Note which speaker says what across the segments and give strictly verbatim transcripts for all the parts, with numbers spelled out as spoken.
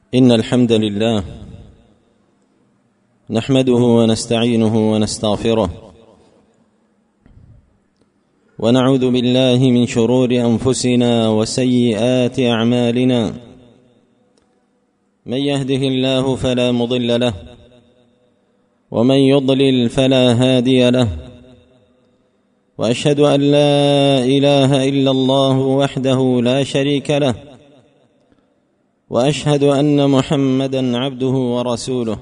Speaker 1: إن الحمد لله نحمده ونستعينه ونستغفره ونعوذ بالله من شرور أنفسنا وسيئات أعمالنا. من يهده الله فلا مضل له ومن يضلل فلا هادي له، وأشهد أن لا إله إلا الله وحده لا شريك له، وأشهد أن محمدًا عبده ورسوله.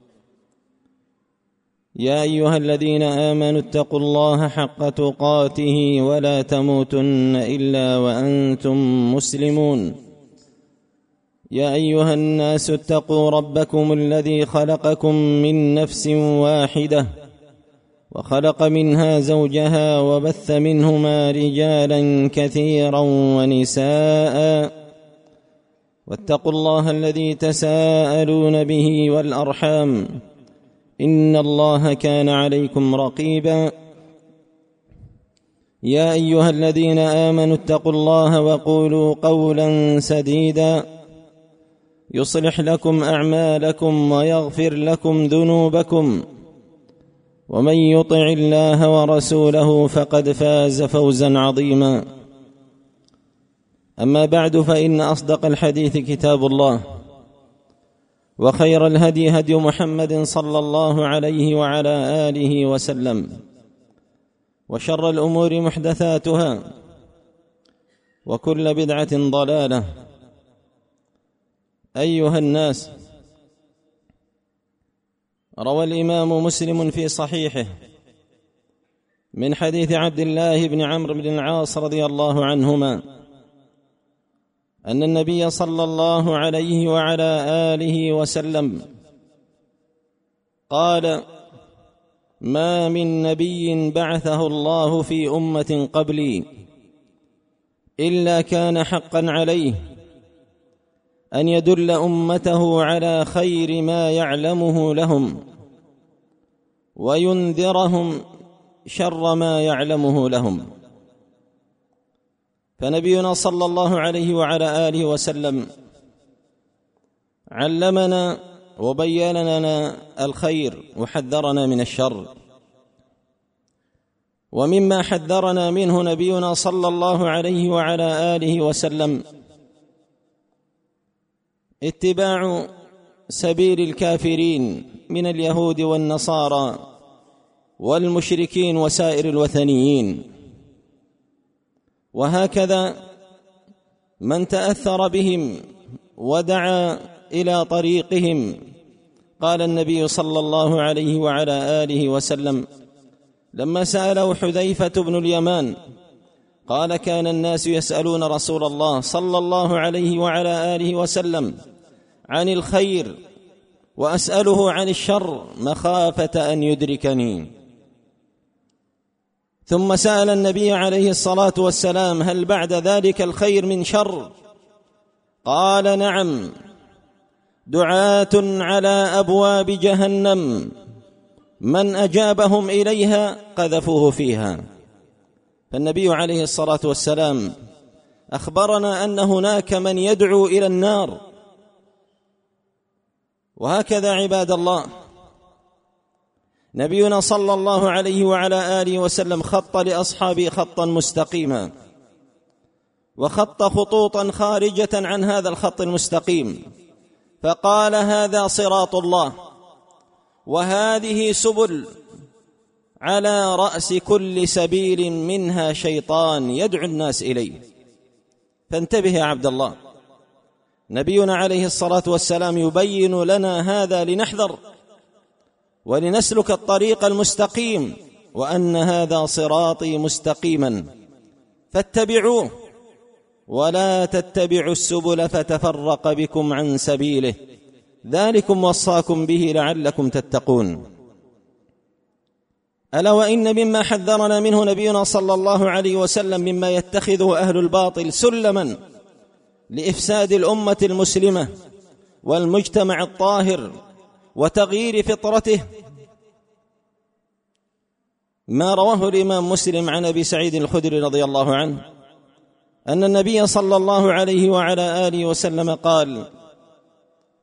Speaker 1: يا أيها الذين آمنوا اتقوا الله حق تقاته ولا تموتن إلا وأنتم مسلمون. يا أيها الناس اتقوا ربكم الذي خلقكم من نفس واحدة وخلق منها زوجها وبث منهما رجالا كثيرا ونساء، واتقوا الله الذي تساءلون به والأرحام إن الله كان عليكم رقيبا. يا أيها الذين آمنوا اتقوا الله وقولوا قولا سديدا يصلح لكم أعمالكم ويغفر لكم ذنوبكم، ومن يطع الله ورسوله فقد فاز فوزا عظيما. أما بعد، فإن أصدق الحديث كتاب الله، وخير الهدي هدي محمد صلى الله عليه وعلى آله وسلم، وشر الأمور محدثاتها، وكل بدعة ضلالة. أيها الناس، روى الإمام مسلم في صحيحه من حديث عبد الله بن عمرو بن العاص رضي الله عنهما أن النبي صلى الله عليه وعلى آله وسلم قال: ما من نبي بعثه الله في أمة قبلي إلا كان حقا عليه أن يدل أمته على خير ما يعلمه لهم وينذرهم شر ما يعلمه لهم. فنبينا صلى الله عليه وعلى آله وسلم علمنا وبين لنا الخير وحذرنا من الشر. ومما حذرنا منه نبينا صلى الله عليه وعلى آله وسلم اتباع سبيل الكافرين من اليهود والنصارى والمشركين وسائر الوثنيين. وهكذا من تأثر بهم ودعا إلى طريقهم. قال النبي صلى الله عليه وعلى آله وسلم لما سأله حذيفة بن اليمان قال: كان الناس يسألون رسول الله صلى الله عليه وعلى آله وسلم عن الخير وأسأله عن الشر مخافة أن يدركني. ثم سأل النبي عليه الصلاة والسلام: هل بعد ذلك الخير من شر؟ قال: نعم، دعاة على أبواب جهنم من أجابهم إليها قذفوه فيها. فالنبي عليه الصلاة والسلام أخبرنا أن هناك من يدعو إلى النار. وهكذا عباد الله، نبينا صلى الله عليه وعلى آله وسلم خط لأصحابه خطا مستقيما، وخط خطوطا خارجة عن هذا الخط المستقيم، فقال: هذا صراط الله، وهذه سبل، على رأس كل سبيل منها شيطان يدعو الناس إليه. فانتبه يا عبد الله، نبينا عليه الصلاة والسلام يبين لنا هذا لنحذر ولنسلك الطريق المستقيم، وأن هذا صراطي مستقيما فاتبعوه ولا تتبعوا السبل فتفرق بكم عن سبيله، ذلكم وصاكم به لعلكم تتقون. ألا وإن مما حذرنا منه نبينا صلى الله عليه وسلم مما يتخذه أهل الباطل سلما لإفساد الأمة المسلمة والمجتمع الطاهر وتغيير فطرته ما رواه الإمام مسلم عن أبي سعيد الخدري رضي الله عنه أن النبي صلى الله عليه وعلى آله وسلم قال: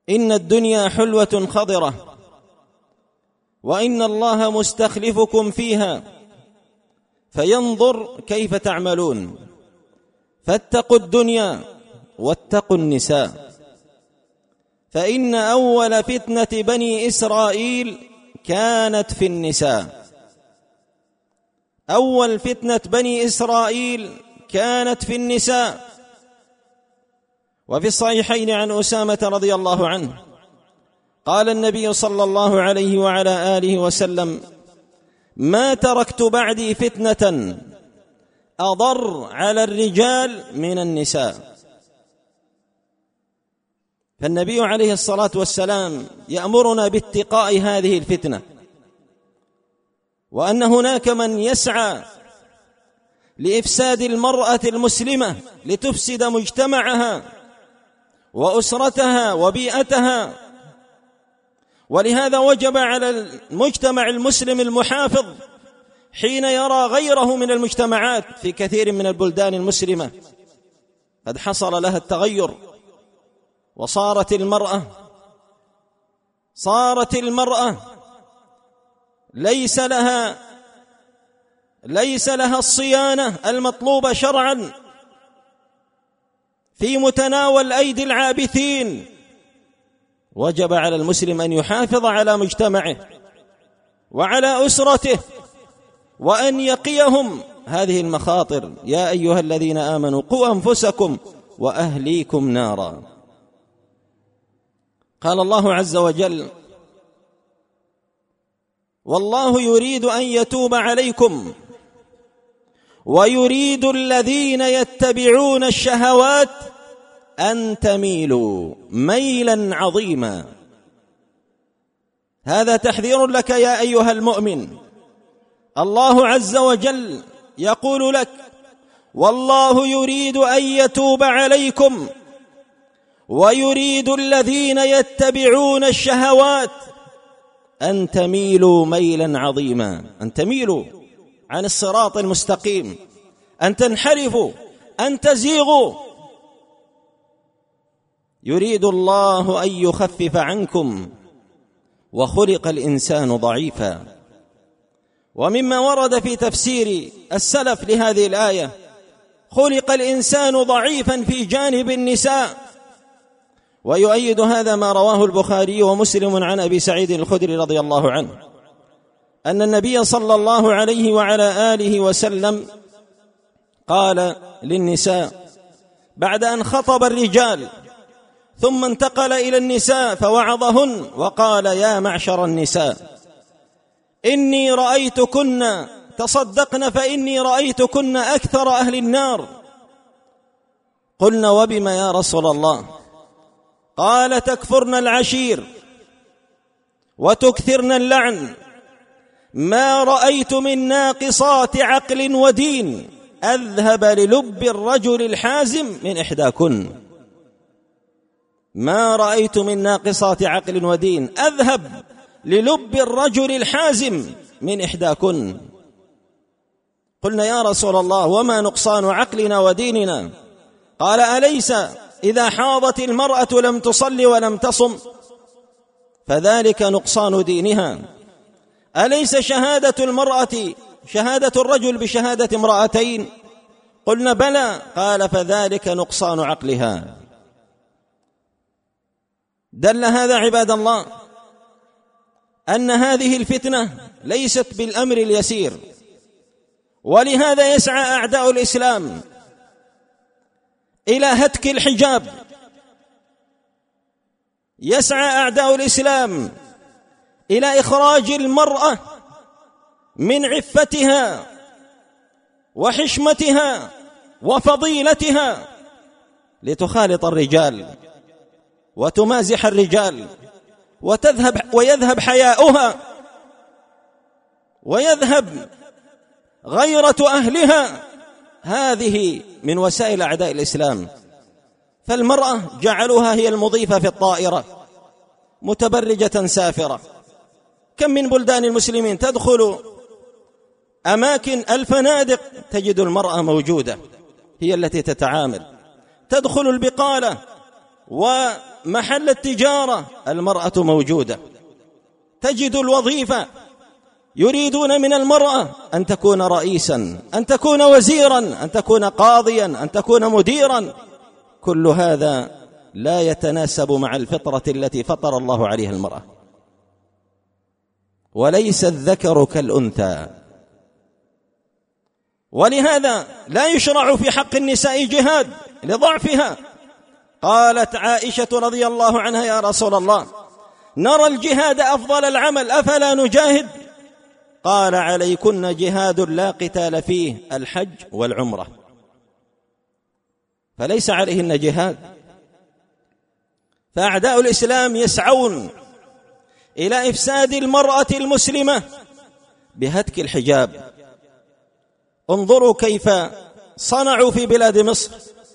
Speaker 1: إن الدنيا حلوة خضرة وإن الله مستخلفكم فيها فينظر كيف تعملون، فاتقوا الدنيا واتقوا النساء، فإن أول فتنة بني إسرائيل كانت في النساء. أول فتنة بني إسرائيل كانت في النساء. وفي الصحيحين عن أسامة رضي الله عنه قال النبي صلى الله عليه وعلى آله وسلم: ما تركت بعدي فتنة أضر على الرجال من النساء. فالنبي عليه الصلاة والسلام يأمرنا باتقاء هذه الفتنة، وأن هناك من يسعى لإفساد المرأة المسلمة لتفسد مجتمعها وأسرتها وبيئتها. ولهذا وجب على المجتمع المسلم المحافظ حين يرى غيره من المجتمعات في كثير من البلدان المسلمة قد حصل لها التغير، وصارت المرأة صارت المرأة ليس لها ليس لها الصيانة المطلوبة شرعا في متناول أيدي العابثين. وجب على المسلم أن يحافظ على مجتمعه وعلى أسرته وأن يقيهم هذه المخاطر. يا أيها الذين آمنوا قوا أنفسكم وأهليكم نارا. قال الله عز وجل: والله يريد أن يتوب عليكم ويريد الذين يتبعون الشهوات أن تميلوا ميلا عظيما. هذا تحذير لك يا أيها المؤمن. الله عز وجل يقول لك: والله يريد أن يتوب عليكم ويريد الذين يتبعون الشهوات أن تميلوا ميلا عظيما، أن تميلوا عن الصراط المستقيم، أن تنحرفوا، أن تزيغوا. يريد الله أن يخفف عنكم وخلق الإنسان ضعيفا. ومما ورد في تفسير السلف لهذه الآية: خلق الإنسان ضعيفا في جانب النساء. ويؤيد هذا ما رواه البخاري ومسلم عن أبي سعيد الخدري رضي الله عنه أن النبي صلى الله عليه وعلى آله وسلم قال للنساء بعد أن خطب الرجال ثم انتقل إلى النساء فوعظهن وقال: يا معشر النساء، إني رأيتكن تصدقن فإني رأيتكن أكثر أهل النار. قلنا: وبما يا رسول الله؟ قال: تكفرن العشير وتكثرن اللعن، ما رأيت من ناقصات عقل ودين أذهب للب الرجل الحازم من إحداكن. ما رأيت من ناقصات عقل ودين أذهب للب الرجل الحازم من إحداكن. قلنا: يا رسول الله، وما نقصان عقلنا وديننا؟ قال: أليس إذا حاضت المرأة لم تصل ولم تصم فذلك نقصان دينها؟ أليس شهادة المرأة شهادة الرجل بشهادة امرأتين؟ قلنا: بلى. قال: فذلك نقصان عقلها. دل هذا عباد الله أن هذه الفتنة ليست بالأمر اليسير، ولهذا يسعى أعداء الإسلام إلى هتك الحجاب، يسعى أعداء الإسلام إلى إخراج المرأة من عفتها وحشمتها وفضيلتها لتخالط الرجال وتمازح الرجال وتذهب ويذهب حياؤها ويذهب غيرة أهلها. هذه من وسائل أعداء الإسلام. فالمرأة جعلوها هي المضيفة في الطائرة متبرجة سافرة. كم من بلدان المسلمين تدخل أماكن الفنادق تجد المرأة موجودة، هي التي تتعامل. تدخل البقالة ومحل التجارة المرأة موجودة. تجد الوظيفة يريدون من المرأة أن تكون رئيسا، أن تكون وزيرا، أن تكون قاضيا، أن تكون مديرا. كل هذا لا يتناسب مع الفطرة التي فطر الله عليها المرأة. وليس الذكر كالأنثى، ولهذا لا يشرع في حق النساء جهاد لضعفها. قالت عائشة رضي الله عنها: يا رسول الله، نرى الجهاد أفضل العمل، أفلا نجاهد؟ قال: عليكن جهاد لا قتال فيه، الحج والعمرة. فليس عليهن جهاد. فأعداء الإسلام يسعون إلى إفساد المرأة المسلمة بهتك الحجاب. انظروا كيف صنعوا في بلاد مصر.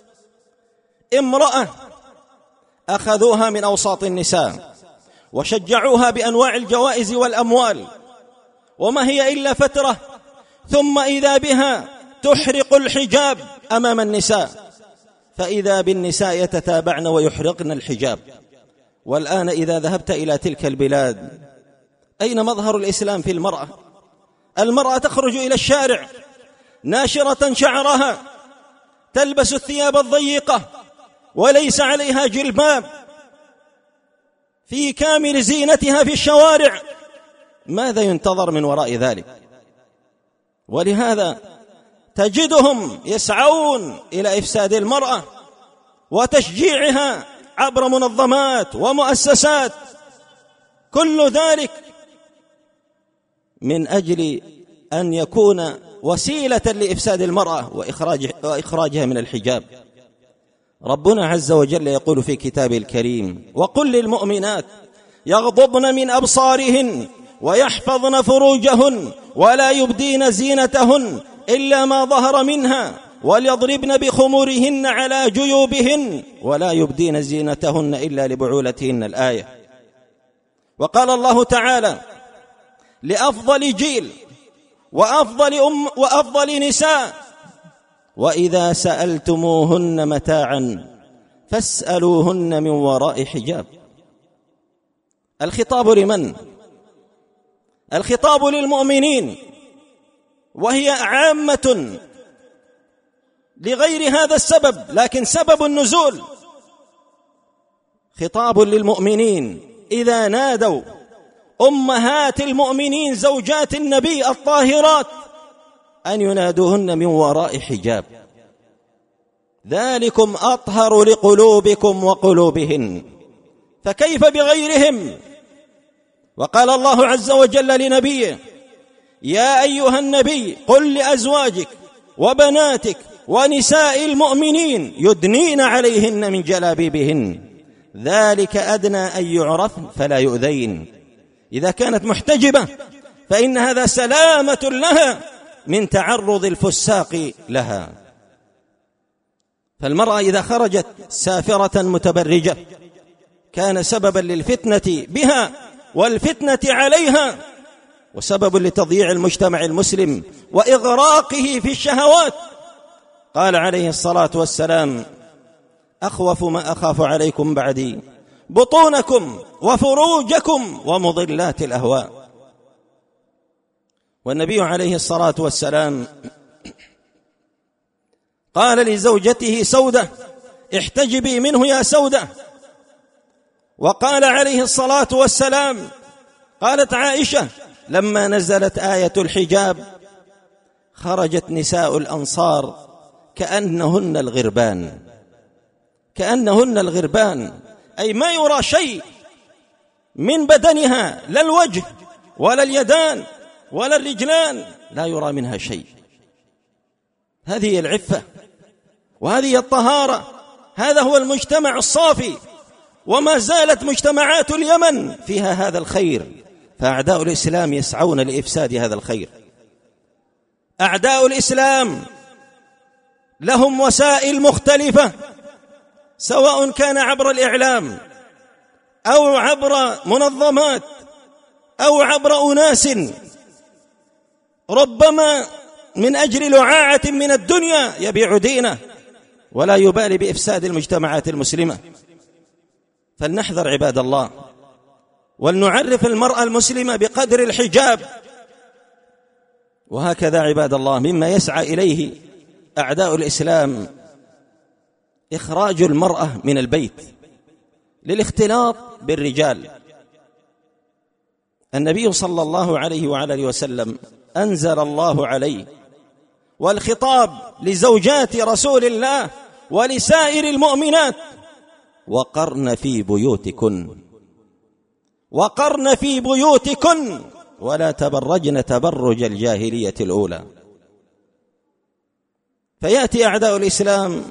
Speaker 1: امرأة أخذوها من أوساط النساء وشجعوها بأنواع الجوائز والأموال، وما هي إلا فترة، ثم إذا بها تحرق الحجاب أمام النساء، فإذا بالنساء يتتابعن ويحرقن الحجاب. والآن إذا ذهبت إلى تلك البلاد، أين مظهر الإسلام في المرأة؟ المرأة تخرج إلى الشارع ناشرة شعرها، تلبس الثياب الضيقة وليس عليها جلباب، في كامل زينتها في الشوارع. ماذا ينتظر من وراء ذلك؟ ولهذا تجدهم يسعون إلى إفساد المرأة وتشجيعها عبر منظمات ومؤسسات، كل ذلك من أجل أن يكون وسيلة لإفساد المرأة وإخراجها من الحجاب. ربنا عز وجل يقول في كتابه الكريم: وقل للمؤمنات يغضضن من أبصارهن ويحفظن فروجهن ولا يبدين زينتهن إلا ما ظهر منها وليضربن بخمورهن على جيوبهن ولا يبدين زينتهن إلا لبعولتهن. الآية. وقال الله تعالى لأفضل جيل وأفضل أم وأفضل نساء: وإذا سألتموهن متاعا فاسألوهن من وراء حجاب. الخطاب لمن؟ الخطاب للمؤمنين، وهي عامة لغير هذا السبب، لكن سبب النزول خطاب للمؤمنين إذا نادوا أمهات المؤمنين زوجات النبي الطاهرات أن ينادوهن من وراء حجاب، ذلكم أطهر لقلوبكم وقلوبهن، فكيف بغيرهم؟ وقال الله عز وجل لنبيه: يا أيها النبي قل لأزواجك وبناتك ونساء المؤمنين يدنين عليهن من جلابيبهن ذلك أدنى أن يعرفن فلا يؤذين. إذا كانت محتجبة فإن هذا سلامة لها من تعرض الفساق لها. فالمرأة إذا خرجت سافرة متبرجة كان سببا للفتنة بها والفتنة عليها، وسبب لتضييع المجتمع المسلم وإغراقه في الشهوات. قال عليه الصلاة والسلام: أخوف ما أخاف عليكم بعدي بطونكم وفروجكم ومضلات الأهواء. والنبي عليه الصلاة والسلام قال لزوجته سودة: احتجبي منه يا سودة. وقال عليه الصلاة والسلام، قالت عائشة لما نزلت آية الحجاب: خرجت نساء الأنصار كأنهن الغربان، كأنهن الغربان، أي ما يرى شيء من بدنها، لا الوجه ولا اليدان ولا الرجلان، لا يرى منها شيء. هذه العفة وهذه الطهارة، هذا هو المجتمع الصافي. وما زالت مجتمعات اليمن فيها هذا الخير، فأعداء الإسلام يسعون لإفساد هذا الخير. أعداء الإسلام لهم وسائل مختلفة، سواء كان عبر الإعلام أو عبر منظمات أو عبر أناس ربما من أجل لعاعة من الدنيا يبيع دينه ولا يبالي بإفساد المجتمعات المسلمة. فلنحذر عباد الله، ولنعرف المرأة المسلمة بقدر الحجاب. وهكذا عباد الله مما يسعى إليه أعداء الإسلام إخراج المرأة من البيت للاختلاط بالرجال. النبي صلى الله عليه وعلى آله وسلم أنزل الله عليه والخطاب لزوجات رسول الله ولسائر المؤمنات: وقرن في بيوتكن وقرن في بيوتكن ولا تبرجن تبرج الجاهلية الأولى. فيأتي أعداء الإسلام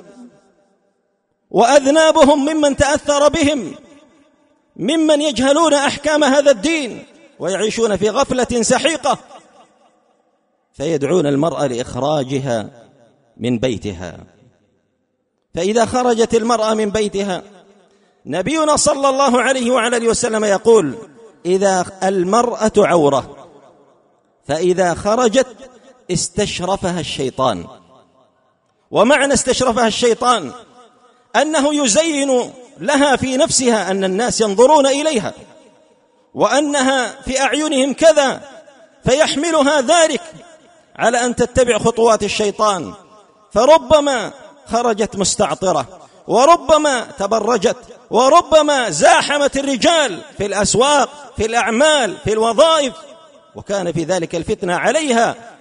Speaker 1: وأذنابهم ممن تأثر بهم، ممن يجهلون أحكام هذا الدين ويعيشون في غفلة سحيقة، فيدعون المرأة لإخراجها من بيتها. فإذا خرجت المرأة من بيتها، نبينا صلى الله عليه وعلى آله وسلم يقول: إذا المرأة عورة، فإذا خرجت استشرفها الشيطان. ومعنى استشرفها الشيطان أنه يزين لها في نفسها أن الناس ينظرون إليها وأنها في أعينهم كذا، فيحملها ذلك على أن تتبع خطوات الشيطان، فربما خرجت مستعطرة، وربما تبرجت، وربما زاحمت الرجال في الأسواق، في الأعمال، في الوظائف، وكان في ذلك الفتنة عليها